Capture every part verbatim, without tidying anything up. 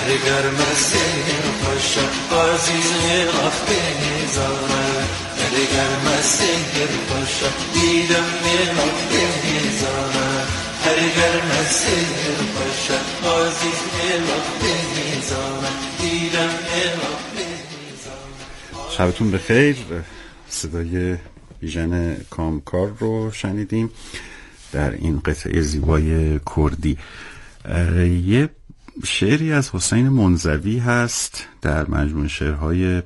گرم سیر پاشا عزیز وقت میزانه هر گرم سیر پاشا دیدم وقت میزانه هر گرم سیر پاشا عزیز وقت میزانه دیدم وقت میزانه. شبتون بخیر. صدای بیژن کامکار رو شنیدیم در این قطعه زیبای کردی. یه شعری از حسین منزوی هست در مجموعه شعرهای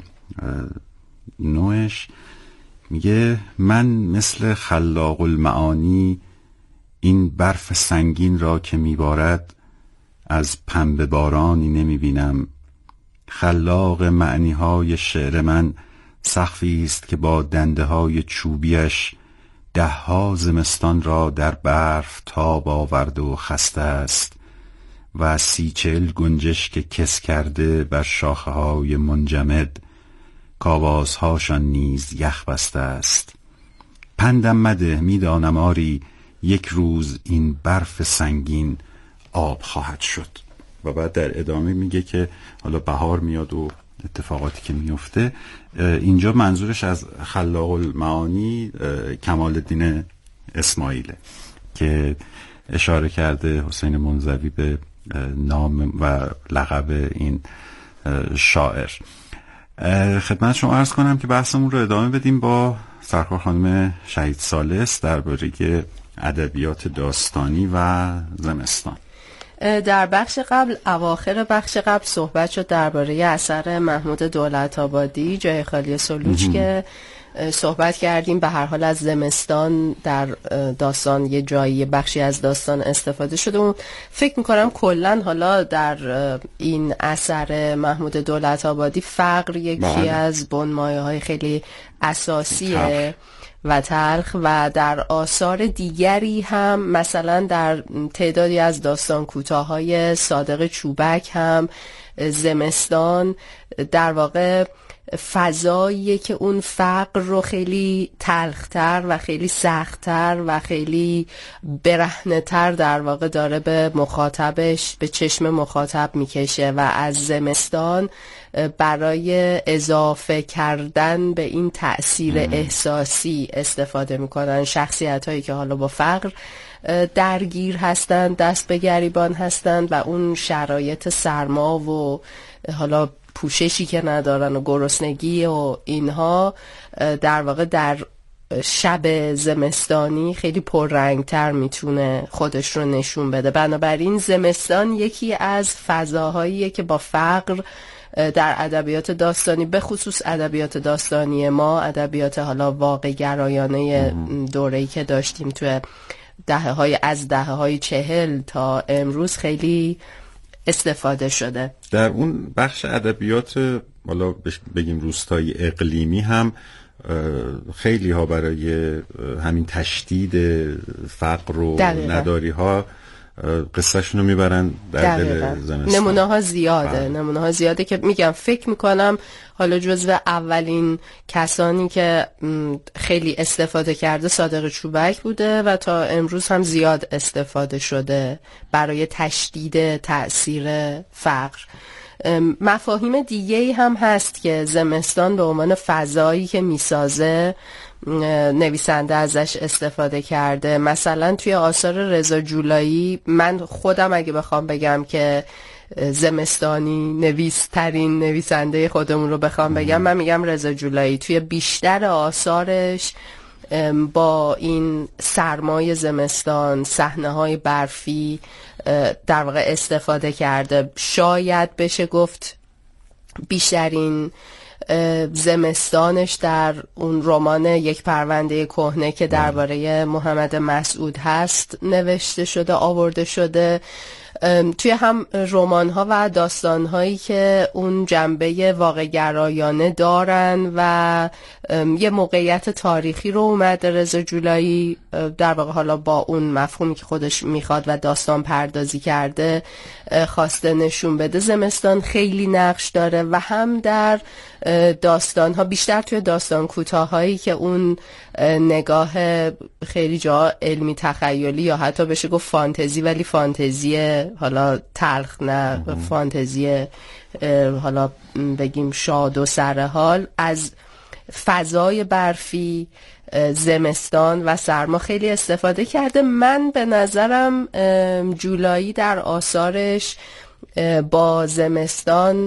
نوش، میگه من مثل خلاق المعانی این برف سنگین را که میبارد از پنبه بارانی نمیبینم. خلاق معنی های شعر من سقفی است که با دنده های چوبیش ده ها زمستان را در برف تاب آورده و خسته است و سی چل گنجش که کس کرده بر شاخه های منجمد کاوازهاشان نیز یخ بسته است. پندم مده، میدانم آری یک روز این برف سنگین آب خواهد شد. و بعد در ادامه میگه که حالا بهار میاد و اتفاقاتی که میفته. اینجا منظورش از خلاق المعانی کمال الدین اسماعیله که اشاره کرده حسین منزوی به نام و لقب این شاعر. خدمت شما عرض کنم که بحثمون رو ادامه بدیم با سرکار خانم شهید ثالث درباره ادبیات داستانی و زمستان. در بخش قبل، اواخر بخش قبل صحبت شد درباره اثر محمود دولت‌آبادی جای خالی سلوچ که صحبت کردیم. به هر حال از زمستان در داستان یه جایی بخشی از داستان استفاده شده و فکر میکنم کلن حالا در این اثر محمود دولت‌آبادی فقر یکی بله. از بنمایه های خیلی اساسیه و تلخ و در آثار دیگری هم مثلا در تعدادی از داستان کوتاه‌های صادق چوبک هم زمستان در واقع فضاییه که اون فقر رو خیلی تلختر و خیلی سختتر و خیلی برهنه‌تر در واقع داره به مخاطبش به چشم مخاطب میکشه و از زمستان برای اضافه کردن به این تأثیر احساسی استفاده میکنن. شخصیت هایی که حالا با فقر درگیر هستند، دست به گریبان هستند و اون شرایط سرما و حالا پوششی که ندارن و گرسنگی و اینها در واقع در شب زمستانی خیلی پررنگتر میتونه خودش رو نشون بده. بنابراین زمستان یکی از فضاهاییه که با فقر در ادبیات داستانی، به خصوص ادبیات داستانی ما، ادبیات حالا واقع گرایانه دوره‌ای که داشتیم توی دهه‌های از دهه‌های چهل تا امروز خیلی استفاده شده. در اون بخش ادبیات حالا بگیم روستایی اقلیمی هم خیلی ها برای همین تشدید فقر و نداری ها قصهشون رو میبرن در دل زمستان. نمونه ها زیاده نمونه ها زیاده که میگم فکر میکنم حالا جزو اولین کسانی که خیلی استفاده کرده صادق چوبک بوده و تا امروز هم زیاد استفاده شده برای تشدید تأثیر فقر. مفاهیم دیگه هم هست که زمستان به عنوان فضایی که میسازه نویسنده ازش استفاده کرده. مثلا توی آثار رضا جولایی، من خودم اگه بخوام بگم که زمستانی نویس ترین نویسنده خودمون رو بخوام بگم، من میگم رضا جولایی. توی بیشتر آثارش با این سرمای زمستان، صحنه‌های برفی در واقع استفاده کرده. شاید بشه گفت بیشترین زمستانش در اون رمان یک پرونده کهنه که درباره محمد مسعود هست نوشته شده، آورده شده. توی هم رمان‌ها و داستان‌هایی که اون جنبه واقع گرایانه دارن و یه موقعیت تاریخی رو اومده رضا جولایی در واقع حالا با اون مفهومی که خودش میخواد و داستان پردازی کرده خواسته نشون بده. زمستان خیلی نقش داره و هم در داستان‌ها، بیشتر توی داستان کوتاهایی که اون نگاه خیلی جا علمی تخیلی یا حتی بشه گفت فانتزی، ولی فانتزی حالا تلخ نه فانتزی حالا بگیم شاد و سرحال از فضای برفی زمستان و سرما خیلی استفاده کرده. من به نظرم جولایی در آثارش با زمستان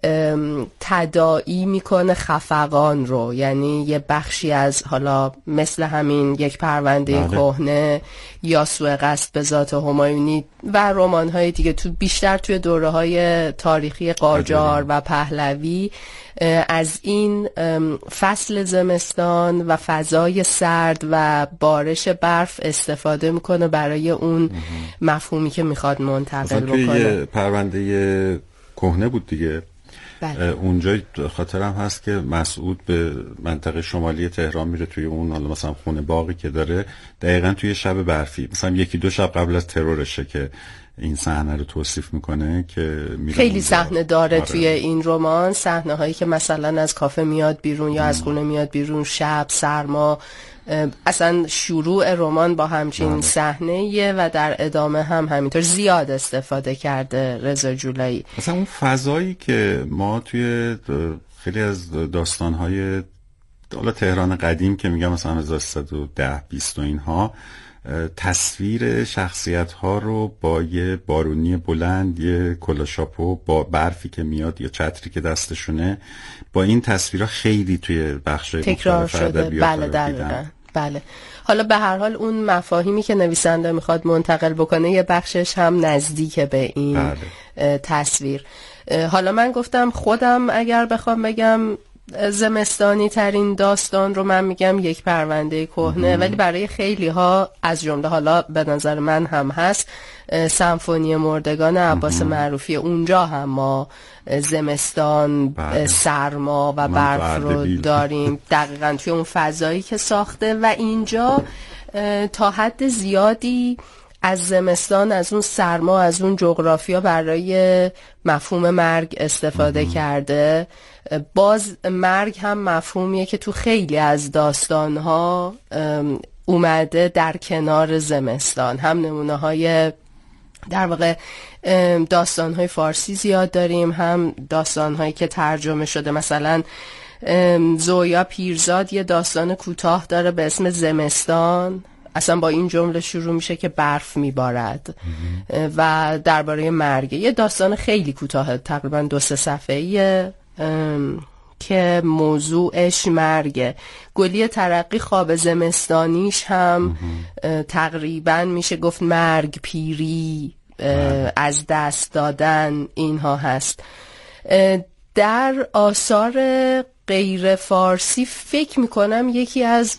تداعی میکنه خفقان رو، یعنی یه بخشی از حالا مثل همین یک پرونده کهنه یا سوء قصد به ذات همایونی و رمان‌های دیگه تو بیشتر توی دوره‌های تاریخی قاجار و پهلوی از این فصل زمستان و فضای سرد و بارش برف استفاده میکنه برای اون مفهومی که میخواد منتقل بکنه. توی پرونده کهنه بود دیگه. بله. اونجا خاطرم هست که مسعود به منطقه شمالی تهران میره، توی اون حالا مثلا خونه باقی که داره دقیقاً توی شب برفی، مثلا یکی دو شب قبل از ترورشه که این صحنه رو توصیف میکنه که خیلی صحنه داره. آره. توی این رمان صحنه هایی که مثلا از کافه میاد بیرون یا از خونه میاد بیرون، شب، سرما، اصلا شروع رمان با همچین صحنه‌ایه و در ادامه هم همینطور زیاد استفاده کرده رضا جولایی. مثلا اون فضایی که ما توی خیلی از داستان‌های حالا تهران قدیم که میگم مثلا هزار و سیصد و ده بیست و اینها، تصویر شخصیت ها رو با یه بارونی بلند، یه کلاشاپو با برفی که میاد یا چتری که دستشونه، با این تصویرها خیلی توی بخش تکرار شده. بله دقیقاً. بله. حالا به هر حال اون مفاهیمی که نویسنده میخواد منتقل بکنه یه بخشش هم نزدیکه به این بله. تصویر. حالا من گفتم خودم اگر بخوام بگم زمستانی ترین داستان رو من میگم یک پرونده کهنه، ولی برای خیلی ها از جمله حالا به نظر من هم هست سمفونی مردگان عباس معروفی. اونجا هم ما زمستان بله. سرما و برف رو داریم دقیقاً توی اون فضایی که ساخته و اینجا تا حد زیادی از زمستان، از اون سرما، از اون جغرافیا برای مفهوم مرگ استفاده ام. کرده. باز مرگ هم مفهومیه که تو خیلی از داستانها اومده در کنار زمستان. هم نمونه های در واقع داستانهای فارسی زیاد داریم، هم داستانهایی که ترجمه شده. مثلا زویا پیرزاد یه داستان کوتاه داره به اسم زمستان، اصلا با این جمله شروع میشه که برف میبارد و درباره مرگ. یه داستان خیلی کوتاه، تقریبا دو سه صفحه‌ایه که موضوعش مرگه. گلی ترقی خواب زمستانیش هم تقریبا میشه گفت مرگ، پیری، از دست دادن، اینها هست. در آثار غیر فارسی فکر میکنم یکی از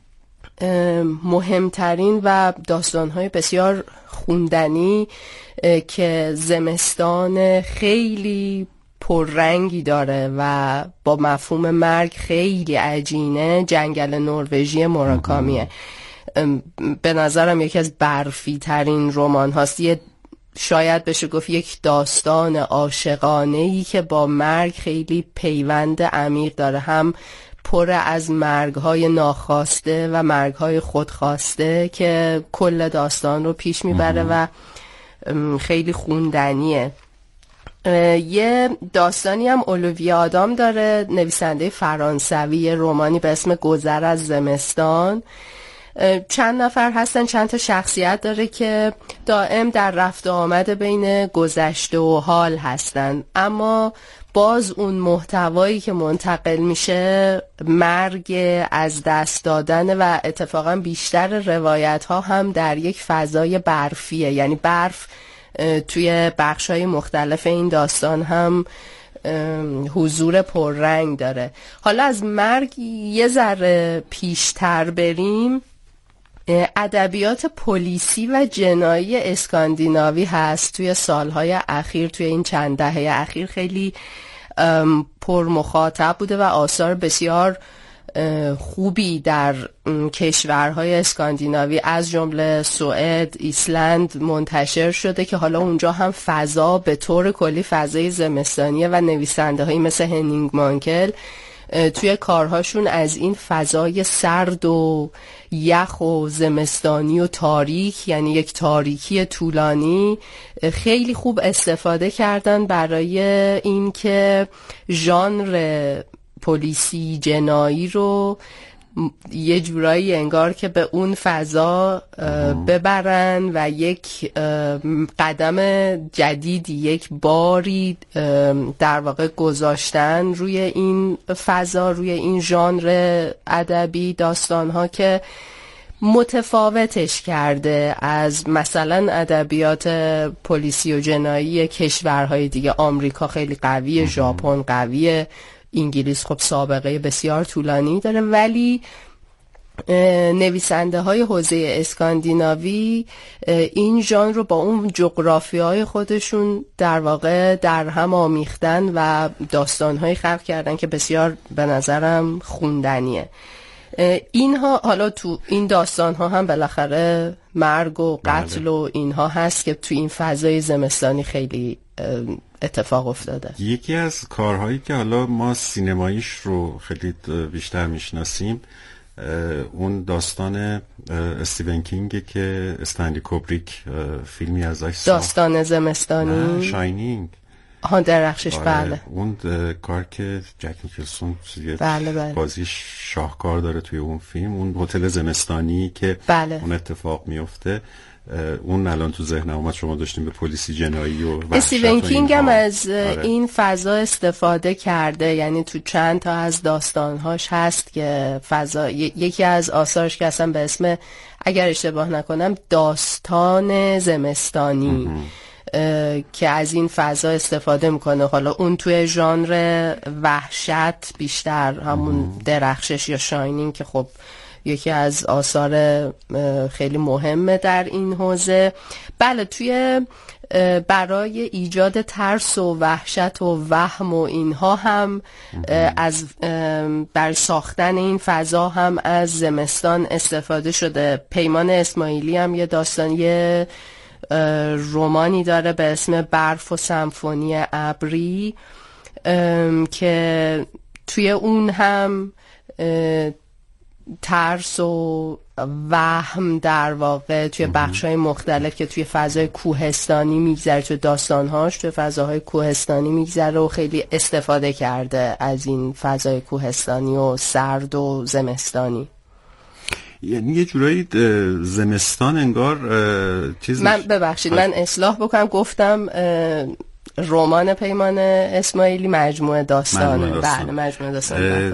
مهمترین و داستانهای بسیار خوندنی که زمستان خیلی پررنگی داره و با مفهوم مرگ خیلی عجینه، جنگل نروژی موراکامیه. به نظرم یکی از برفی ترین رمان هاست. یه شاید بشه گفت یک داستان عاشقانه‌ای که با مرگ خیلی پیوند عمیق داره، هم پر از مرگ‌های ناخواسته و مرگ‌های خودخواسته که کل داستان رو پیش میبره و خیلی خوندنیه. یه داستانی هم اولویه آدام داره، نویسنده فرانسوی، رمانی به اسم گذر از زمستان. چند نفر هستن، چند تا شخصیت داره که دائم در رفت و آمد بین گذشته و حال هستن، اما باز اون محتوایی که منتقل میشه مرگ، از دست دادن و اتفاقا بیشتر روایت ها هم در یک فضای برفیه، یعنی برف توی بخش‌های مختلف این داستان هم حضور پررنگ داره. حالا از مرگ یه ذره پیشتر بریم، ادبیات پلیسی و جنایی اسکاندیناوی هست توی سالهای اخیر، توی این چند دهه اخیر خیلی پر مخاطب بوده و آثار بسیار خوبی در کشورهای اسکاندیناوی از جمله سوئد، ایسلند منتشر شده که حالا اونجا هم فضا به طور کلی فضای زمستانیه و نویسنده هایی مثل هنینگ مانکل توی کارهاشون از این فضای سرد و یخ و زمستانی و تاریک، یعنی یک تاریکی طولانی، خیلی خوب استفاده کردن برای اینکه ژانر پلیسی جنایی رو یه جورایی انگار که به اون فضا ببرن و یک قدم جدیدی، یک باری در واقع گذاشتن روی این فضا، روی این ژانر ادبی داستان‌ها که متفاوتش کرده از مثلا ادبیات پلیسی و جنایی کشورهای دیگه. آمریکا خیلی قویه، ژاپن قویه، انگلیس خب سابقه بسیار طولانی داره، ولی نویسنده های حوزه اسکاندیناوی این ژانر رو با اون جغرافیای خودشون در واقع در هم آمیختن و داستان‌های خلق کردن که بسیار به نظرم خوندنیه. اینها حالا تو این داستان‌ها هم بالاخره مرگ و قتل و اینها هست که تو این فضای زمستانی خیلی اتفاق افتاده. یکی از کارهایی که حالا ما سینماییش رو خیلی بیشتر میشناسیم اون داستان استیون کینگ که استنلی کوبریک فیلمی ازش ساخت، داستان زمستانی، شاینینگ، ها درخشش. بله اون کار که جک نیکلسون بله بله. بازی شاهکار داره توی اون فیلم، اون هتل زمستانی که بله. اون اتفاق میفته، اون الان تو ذهنم اومد. شما داشتیم به پلیسی جنایی و استیون کینگ هم از آره. این فضا استفاده کرده، یعنی تو چند تا از داستانهاش هست که فضا ی- یکی از آثارش که اصلا به اسم، اگر اشتباه نکنم، داستان زمستانی که از این فضا استفاده میکنه. حالا اون توی ژانر وحشت بیشتر، همون درخشش یا شاینینگ که خب یکی از آثار خیلی مهمه در این حوزه. بله، توی برای ایجاد ترس و وحشت و وهم و اینها هم از بر ساختن این فضا هم از زمستان استفاده شده. پیمان اسماعیلی هم یه داستان، یه رمانی داره به اسم برف و سمفونی ابری که توی اون هم ترس و وهم در واقع توی بخش‌های مختلف که توی فضای کوهستانی میگذره، توی داستان‌هاش توی فضاهای کوهستانی میگذره و خیلی استفاده کرده از این فضای کوهستانی و سرد و زمستانی. یعنی یه جورایی زمستان انگار چیز من ببخشید من اصلاح بکنم، گفتم رمان پیمان اسماعیلی مجموعه داستانه. بله مجموعه داستانه.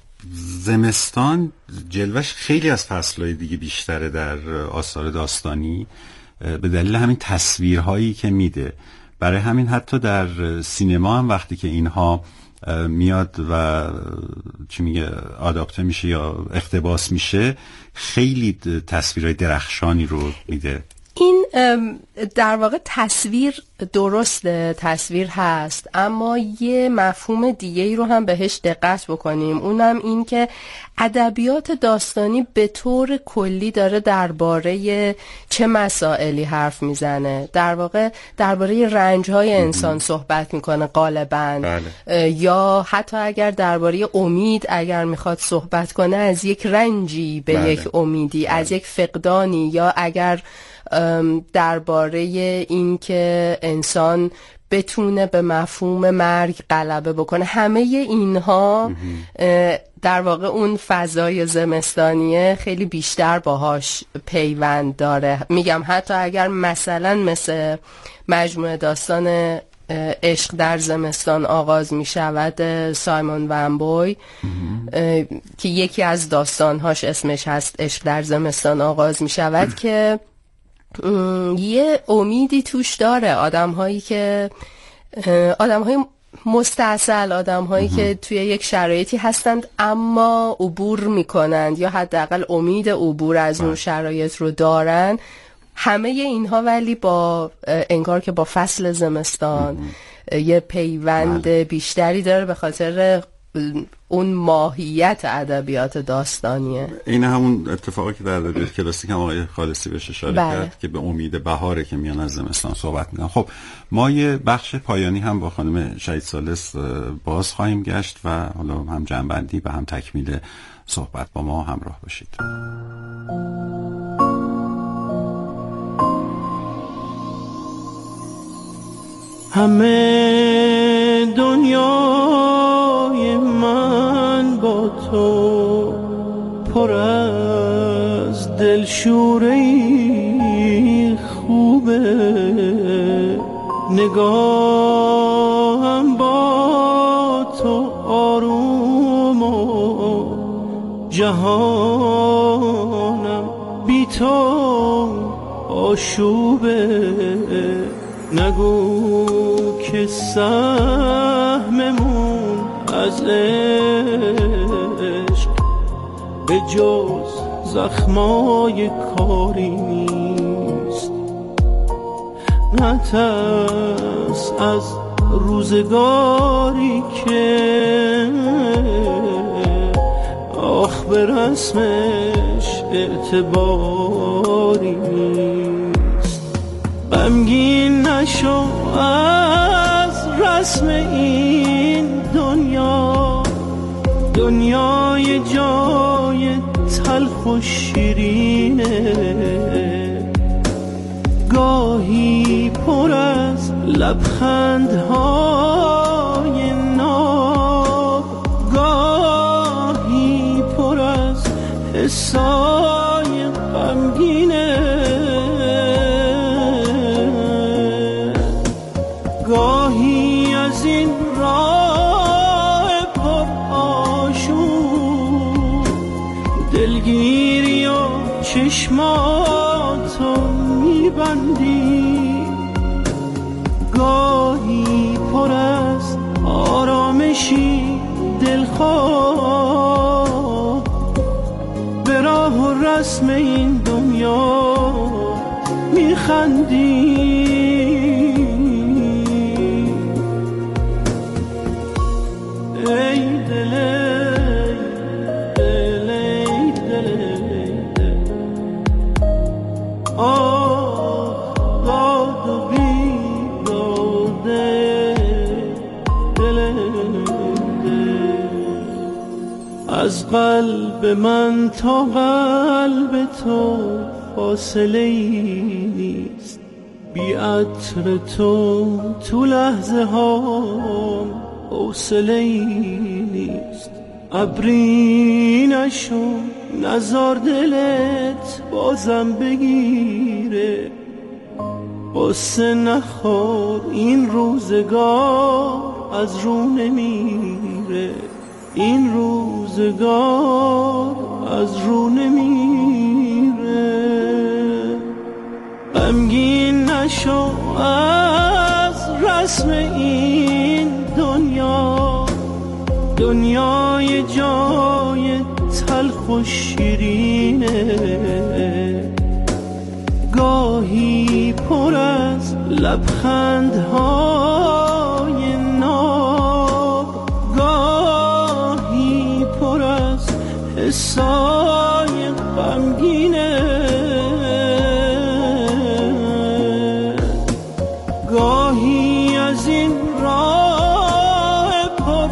زمستان جلوش خیلی از فصلهای دیگه بیشتره در آثار داستانی به دلیل همین تصویرهایی که میده. برای همین حتی در سینما هم وقتی که اینها میاد و چی میگه آداپته میشه یا اقتباس میشه، خیلی تصویرهای درخشانی رو میده. این در واقع تصویر درسته، تصویر هست، اما یه مفهوم دیگه ای رو هم بهش دقت بکنیم، اونم این که ادبیات داستانی به طور کلی داره درباره چه مسائلی حرف میزنه. در واقع درباره رنج‌های انسان صحبت میکنه غالباً. بله. یا حتی اگر درباره امید اگر میخواد صحبت کنه، از یک رنجی به بله. یک امیدی، بله. از یک فقدانی، یا اگر درباره این که انسان بتونه به مفهوم مرگ غلبه بکنه. همه اینها در واقع اون فضای زمستانیه خیلی بیشتر باهاش پیوند داره. میگم حتی اگر مثلا مثل مجموعه داستان عشق در زمستان آغاز می شود سایمون ونبوی که یکی از داستانهاش اسمش هست عشق در زمستان آغاز می شود که یه امیدی توش داره. آدم هایی که آدم های مستعسل، آدم هایی که توی یک شرایطی هستند اما عبور میکنند یا حداقل امید عبور از اون شرایط رو دارن. همه اینها ولی با انگار که با فصل زمستان یه پیوند بیشتری داره، به خاطر اون ماهیت ادبیات داستانیه. این همون اتفاقی که در ادبیات کلاسیک هم آقای خالصی بهش اشاره بله. کرد که به امید بهاره که میان از زمستان صحبت میکنن. خب ما یه بخش پایانی هم با خانم شهید ثالث باز خواهیم گشت و حالا هم جنبندی و هم تکمیل صحبت. با ما همراه باشید. همه دنیای من با تو پر از دلشوری خوبه، نگاهم با تو آروم و جهانم بی تو آشوبه. نگو که سهممون از عشق به جز زخمای کاری نیست. نترس از روزگاری که آخ به رسمش اعتباری نیست. غمگین نشو از رسم این دنیا، دنیای جای تلخ و شیرینه، گاهی پر از لبخندهای ناب، گاهی پر از حسای غمگینه، گاهی از این راه پر آشوب دلگیری و چشماتو میبندی، گاهی پر از آرامشی دلخواه به راه و رسم این دنیا میخندی. از قلب من تا قلب تو فاصله ای نیست، بی عطر تو تو لحظه ها حوصله ای نیست. ابری نشو نزار دلت بازم بگیره، قصه نخور این روزگار از رو نمیره، این روزگار از رو نمیره. غمگین نشو از رسم این دنیا، دنیای جای تلخ و شیرینه، گاهی پر از لبخندهای ناب، گاهی پر از حسای غمگینه، گاهی از این راه پر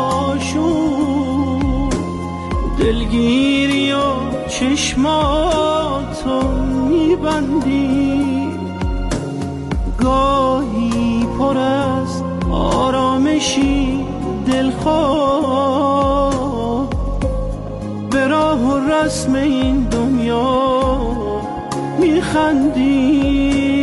آشوب دلگیری و چشماتو میبندی، گاهی پر از آرامشی دلخواه به راه و رسم این دنیا میخندی.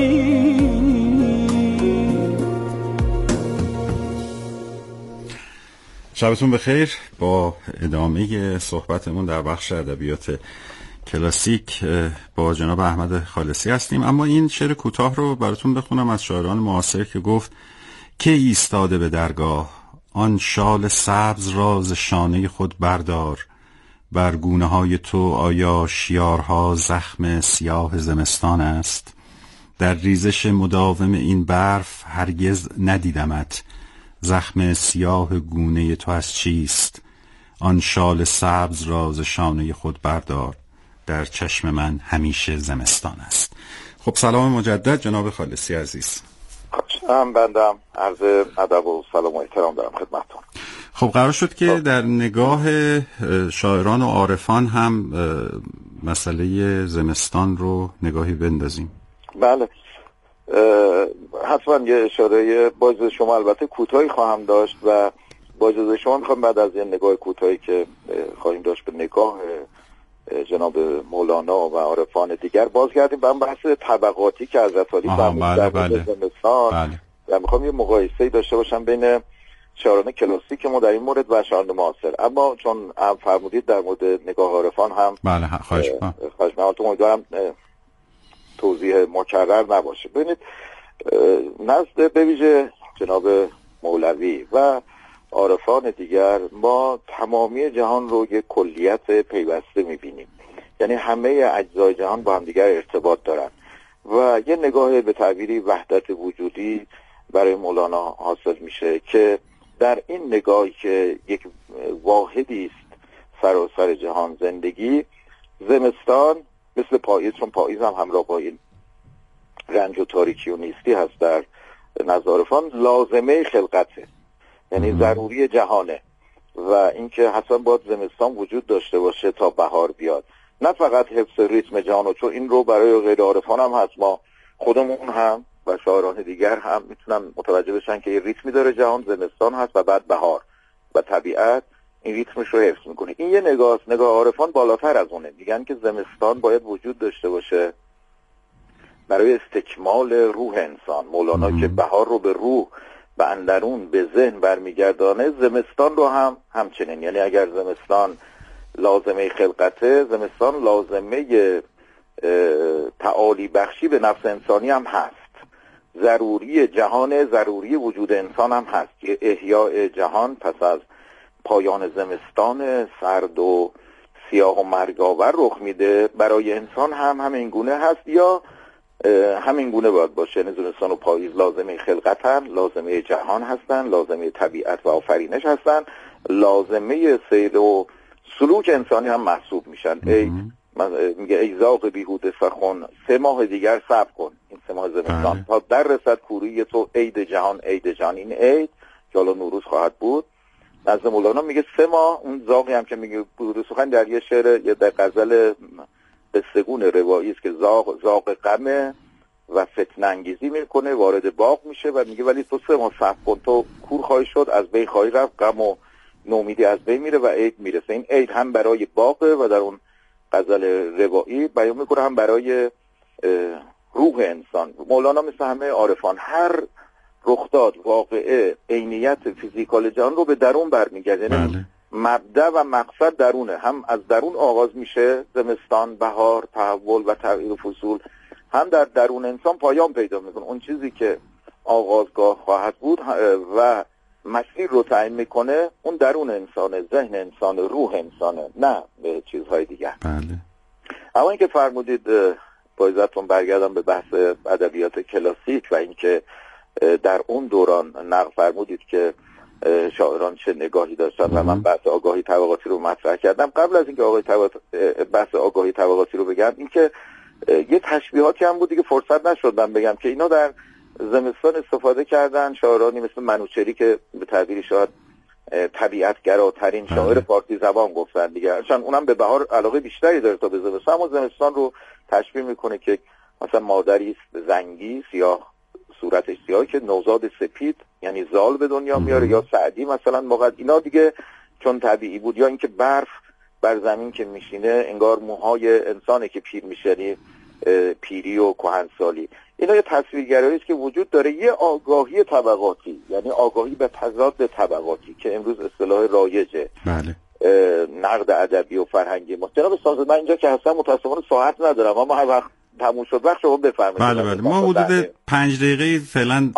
شبتون بخیر. با ادامه صحبتمون در بخش ادبیات کلاسیک با جناب احمد خالصی هستیم، اما این شعر کوتاه رو براتون بخونم از شاعران معاصر که گفت که ایستاده به درگاه، آن شال سبز راز شانه خود بردار، بر گونه های تو آیا شیارها زخم سیاه زمستان است؟ در ریزش مداوم این برف هرگز ندیدمت، زخم سیاه گونه تو از چیست؟ آن شال سبز را ز شانه خود بردار، در چشم من همیشه زمستان است. خب سلام مجدد جناب خالصی عزیز. هم بندم عرض ادب و سلام و احترام دارم خدمتتون. خب قرار شد که در نگاه شاعران و عارفان هم مسئله زمستان رو نگاهی بندازیم. بله، حتما یه اشاره با اجازه شما البته کوتاهی خواهم داشت و با اجازه شما میخوام بعد از این نگاه کوتاهی که خواهیم داشت به نگاه جناب مولانا و عارفان دیگر بازگردیم به بحث طبقاتی که حضرت علی فرمودند در بله زمستان بله. و میخوام یه مقایسه‌ای داشته باشم بین شاعران کلاسیک ما در این مورد و شاعران معاصر، اما چون فرمودید در مورد نگاه عارفان هم بله خواهش می‌کنم خواهش می‌کنم امیدوارم توضیح مکرر نباشه. ببینید نزد به ویژه جناب مولوی و عارفان دیگر ما تمامی جهان رو یک کلیت پیوسته می‌بینیم، یعنی همه اجزای جهان با هم دیگر ارتباط دارن و یه نگاه به تعبیری وحدت وجودی برای مولانا حاصل میشه که در این نگاهی که یک واحدی است سراسر جهان زندگی، زمستان مثل پاییز، چون پاییز هم همراه با این رنج و تاریکی و نیستی هست در نزد عارفان، لازمه خلقته، یعنی ضروری جهانه و اینکه حتما باید زمستان وجود داشته باشه تا بهار بیاد، نه فقط حفظ ریتم جهان، چون این رو برای غیر عارفان هم هست، ما خودمون هم و شاعران دیگر هم میتونن متوجه بشن که یه ریتمی داره جهان، زمستان هست و بعد بهار و طبیعت این ریتمش رو حفظ میکنه. این یه نگاه، نگاه عارفان بالاتر از اونه، میگن که زمستان باید وجود داشته باشه برای استکمال روح انسان. مولانا مم. که بهار رو به روح و اندرون به ذهن برمیگردانه، زمستان رو هم همچنین، یعنی اگر زمستان لازمه خلقته، زمستان لازمه تعالی بخشی به نفس انسانی هم هست، ضروری جهان، ضروری وجود انسان هم هست. که احیاء جهان پس از پایان زمستان سرد و سیاه و مرگاور رخ میده، برای انسان هم همین گونه هست یا همین گونه باید باشه. یعنی زمستان و پاییز لازمه خلقتن، لازمه جهان هستن، لازمه طبیعت و آفرینش هستن، لازمه سیر و سلوک انسانی هم محسوب میشن. ای میگه ای زاغ بیهوده فخن، سه ماه دیگر صبر کن، این سه ماه زمستان تا در رسد کوری تو، عید جهان عید جهان. این عید که حالا نوروز خواهد بود نزد مولانا میگه سه ماه. اون زاغی هم که میگه بود سخن در یه شعر یا در غزل قصه‌گون روایی است که زاغ زاغ غم و فتنه انگیزی میکنه، وارد باغ میشه و میگه ولی تو سه ماه صبر کن، تو کور خواهی شد، از بین خواهی رفت، غم و نومیدی از بین میره و عید میرسه. این عید هم برای باغه و در اون غزل روایی بیان میکنه هم برای روح انسان. مولانا مثل همه عارفان هر رخداد، واقعه، عینیت فیزیکال جهان رو به درون برمیگرده، یعنی مبدأ و مقصد درونه، هم از درون آغاز میشه زمستان، بهار، تحول و تغییر و فصول، هم در درون انسان پایان پیدا میکنه. اون چیزی که آغازگاه خواهد بود و مسیر رو تعیین میکنه اون درون انسانه، ذهن انسانه، روح انسانه، نه به چیزهای دیگر. بله. اما اینکه فرمودید با عزتون برگردم به بحث ادبیات کلاسیک و اینکه در اون دوران نقل فرمودید که شاعران چه نگاهی داشتن و من بحث آگاهی طبقاتی رو مطرح کردم. قبل از اینکه آگاهی طبقاتی بحث آگاهی طبقاتی رو بگم، اینکه یه تشبیهاتی هم بود دیگه فرصت نشد من بگم که اینا در زمستان استفاده کردن شاعرانی مثل منوچهری که به تعبیری شاید طبیعتگراترین شاعر فارسی زبان گفتن دیگه، چون اونم به بهار علاقه بیشتری داره تا به زمستان، اما زمستان رو تشبیه میکنه که مثلا مادری زنگی سیاه، صورتش سیاه که نوزاد سپید یعنی زال به دنیا میاره، یا سعدی مثلا موقع اینا دیگه چون طبیعی بود، یا اینکه برف بر زمین که میشینه انگار موهای انسانه که پیر میشه، پیری و کهنسالی. اینا یه تصویرگرایی است که وجود داره، یه آگاهی طبقاتی، یعنی آگاهی به تضاد طبقاتی که امروز اصطلاح رایجه. بله. نقد ادبی و فرهنگی ما. جناب استاد من اینجا که هستم متأسفانه ساعت ندارم، اما هر وقت تموم شد وقت شما بفرمایید. بله بله ما حدود پنج دقیقه فعلا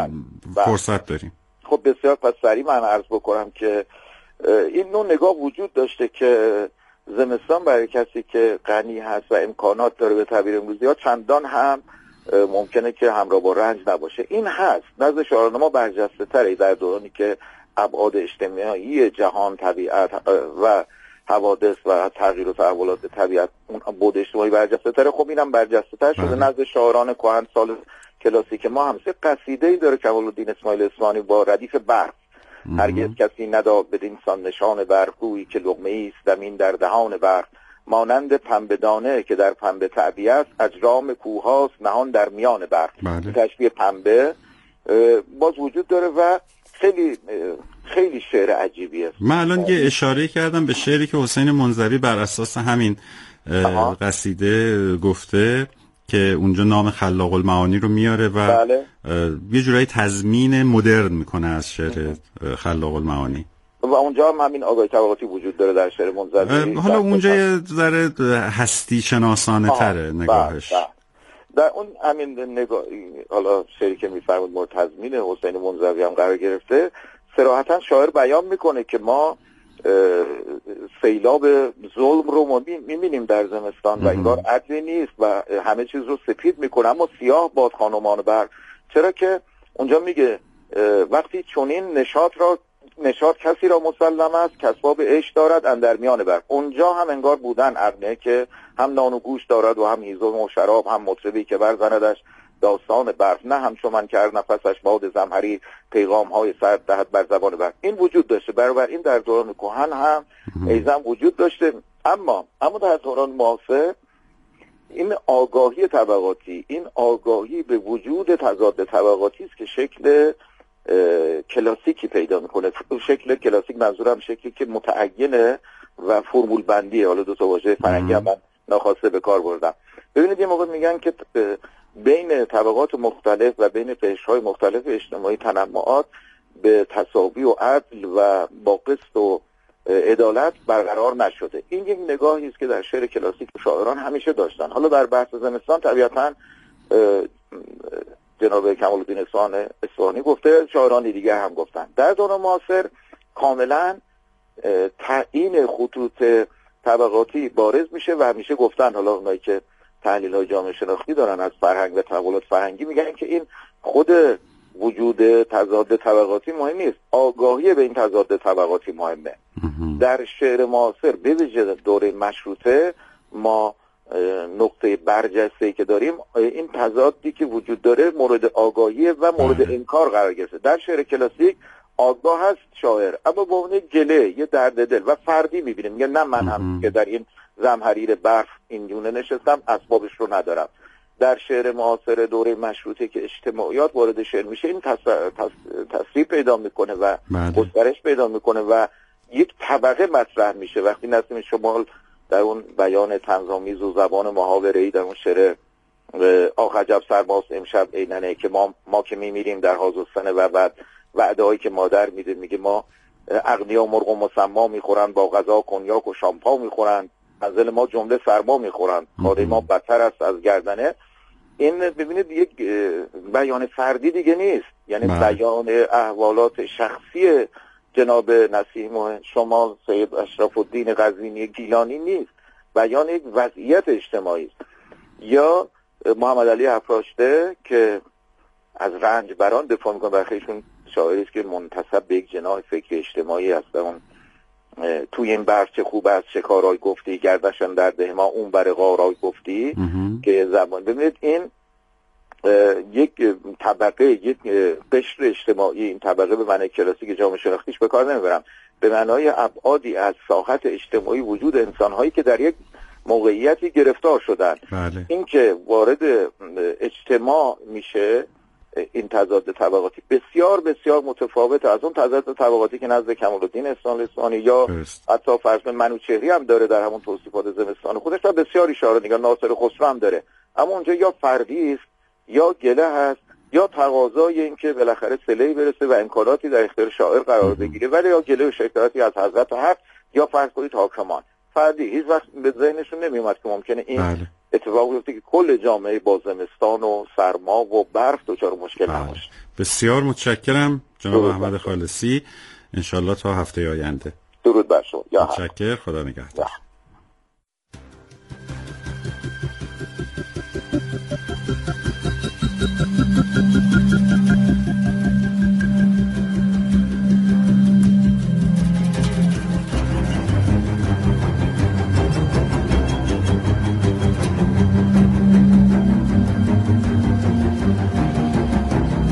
فرصت داریم. خب بسیار پس سریع من عرض بکنم که این نوع نگاه وجود داشته که زمستان برای کسی که غنی هست و امکانات داره به تعبیر امروزی ها چندان هم ممکنه که همراه با رنج نباشه. این هست نزد شاعران ما برجسته تره در دورانی که ابعاد اجتماعی جهان، طبیعت و حوادث و تغییر و تحولات طبیعت اون بود اجتماعی برجسته تره. خب اینم برجسته تر شده نزد شاعران کهن سال کلاسیک ما. هم سه قصیده‌ای داره کمال الدین اسماعیل اصفهانی با ردیف برف. هرگز کسی نداد بدین سان نشان برف، گویی که لقمه است زمین در دهان برف، مانند پنبه دانه که در پنبه تعبیه است، اجرام کوه‌هاست نهان در میان برف. تشبیه پنبه باز وجود داره و خیلی خیلی شعر عجیبی است. من الان یه اشاره کردم به شعری که حسین منزوی بر اساس همین قصیده گفته که اونجا نام خلاق المعانی رو میاره و بله. یه جورایی تضمین مدرن میکنه از شعر خلاق المعانی و اونجا هم همین آگاهی طبقاتی وجود داره در شعر منزوی. حالا اونجا یه ذره هستی شناسانه تره نگاهش. با با. در اون همین نگاه حالا شعری که میفرمود مورد تضمین حسین منزوی هم قرار گرفته، صراحتا شاعر بیان میکنه که ما سیلاب ظلم رو ما میبینیم در زمستان و انگار عدلی نیست و همه چیز رو سپید میکنه، اما سیاه باد خانمان بر. چرا که اونجا میگه وقتی چنین نشاط را نشاط کسی را مسلم است که اسباب عیش دارد اندر میان بر. اونجا هم انگار بودن اغنیه که هم نان و گوش دارد و هم هیزم و شراب، هم مطربی که برزندش داستان برف، نه همچون من که هر نفسش باد زمهری پیغام های سرد دهد بر زبان برف. این وجود داشته، برابر این در دوران کهن هم ایضا وجود داشته. اما اما در دوران معاصر این آگاهی طبقاتی، این آگاهی به وجود تضاد طبقاتی است که شکل کلاسیکی پیدا میکنه. شکل کلاسیک منظورم شکلی که متعینه و فرمول بندیه. حالا دو تا واژه فرنگی هم من ناخواسته به کار بردم. ببینید یه موقع میگن که بین طبقات مختلف و بین قشرهای مختلف اجتماعی تنوعات به تساوی و عدل و با قسط و عدالت برقرار نشده. این یک نگاهی است که در شعر کلاسیک شاعران همیشه داشتن. حالا در بحث زمستان طبیعتاً جناب کمال الدین اصفهانی گفته، شاعران دیگه هم گفتن. در دوران معاصر کاملا تعیین خطوط طبقاتی بارز میشه و همیشه گفتن، حالا اونایی که تحلیل های جامعه شناختی دارن از فرهنگ و تحولات فرهنگی میگن که این خود وجود تضاد طبقاتی مهم نیست، آگاهی به این تضاد طبقاتی مهمه. در شعر معاصر به ویژه دوره مشروطه ما نقطه برجسته‌ای که داریم این تضادی که وجود داره مورد آگاهی و مورد انکار قرار گرفته. در شعر کلاسیک آگاه هست شاعر، اما با اون گله، یه درد دل و فردی میبینه، میگه نه من هم که در این زمهریر برف این گونه نشستم اسبابش رو ندارم. در شعر معاصر دوره مشروطه که اجتماعیات وارد شعر میشه این تصریح پیدا میکنه و گسترش پیدا میکنه و یک طبقه مطرح میشه. وقتی نسیم شمال در اون بیان طنزآمیز و زبان محاوره‌ای در اون شعر آخ عجب سرماست امشب ایننه که ما ما که میمیریم در حاضر سنه و بعد وعده‌ای که مادر میده، میگه ما اغنیا مرغ و مسما میخورن، با غذا کنیاک و شامپا میخورن، منزل ما جمله سرما میخورن، کار ما بدتر است از گردنه. این ببینید یک بیان فردی دیگه نیست، یعنی بیان احوالات شخصی جناب نسیم شمال سید اشرف الدین قزوینی گیلانی نیست، بیان یک وضعیت اجتماعی است. یا محمد علی افراشته که از رنج بران دفاع میکنه، برخی ایشون شاعری است که منتسب به یک جناح فکر اجتماعی است. اون توی این برف چه خوب است شکارای گفتی، گردشان در ده ما اون بر غارای گفتی که زبان. ببینید این یک طبقه، یک قشر اجتماعی، این طبقه به معنی کلاسیک جامعه شناختیش به کار نمیبرم، به معنای ابعادی از ساحت اجتماعی وجود انسانهایی که در یک موقعیتی گرفتار شدن. بله. این که وارد اجتماع میشه، این تضاد طبقاتی بسیار بسیار متفاوته از اون تضاد طبقاتی که نزد کمال الدین اصفهانی یا حتی فرض کن منوچهری هم داره در همون توصیفات زمستان خودش، و بسیاری شاعر دیگه، ناصر خسرو هم داره. اما اونجا یا فردی است یا گله هست یا تقاضای این که بالاخره صله‌ای برسه و امکاناتی در اختیار شاعر قرار بگیره، ولی یا گله و شکایتی از حضرت حق یا فرض کنید حاکمان. فردی هیچ وقت به ذهنشون نمیومد که ممکنه این بله. اتفاق بیفته که کل جامعه با زمستان و سرما و برف دچار مشکل نباشه. بسیار متشکرم جناب احمد خالصی، انشالله تا هفته آینده. درود بر شما. متشکرم، خدا نگهدار.